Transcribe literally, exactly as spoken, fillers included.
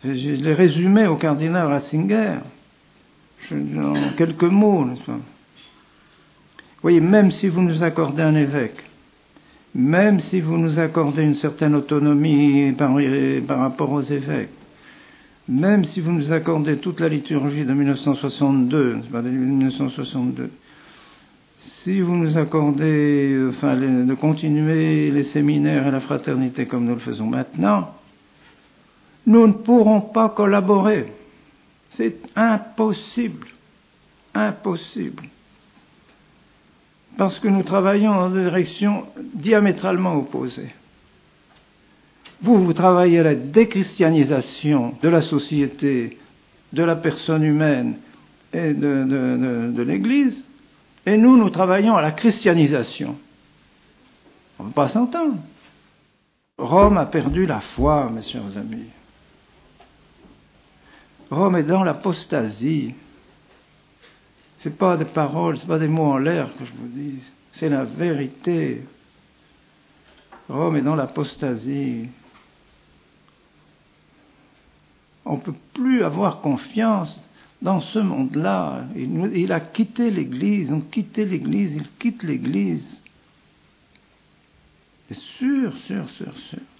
Je l'ai résumé au cardinal Ratzinger, je, en quelques mots, n'est-ce pas? Vous voyez, même si vous nous accordez un évêque, même si vous nous accordez une certaine autonomie par, par rapport aux évêques, même si vous nous accordez toute la liturgie de mille neuf cent soixante-deux, c'est pas de mille neuf cent soixante-deux, si vous nous accordez, enfin, les, de continuer les séminaires et la fraternité comme nous le faisons maintenant, nous ne pourrons pas collaborer. C'est impossible. Impossible. Parce que nous travaillons dans des directions diamétralement opposées. Vous, vous travaillez à la déchristianisation de la société, de la personne humaine et de, de, de, de l'Église, et nous, nous travaillons à la christianisation. On ne peut pas s'entendre. Rome a perdu la foi, mes chers amis. Rome est dans l'apostasie. Ce n'est pas des paroles, ce n'est pas des mots en l'air que je vous dis, c'est la vérité. Rome est dans l'apostasie. On ne peut plus avoir confiance dans ce monde-là. Il, il a quitté l'Église, on quitté l'Église, il quitte l'Église. C'est sûr, sûr, sûr, sûr.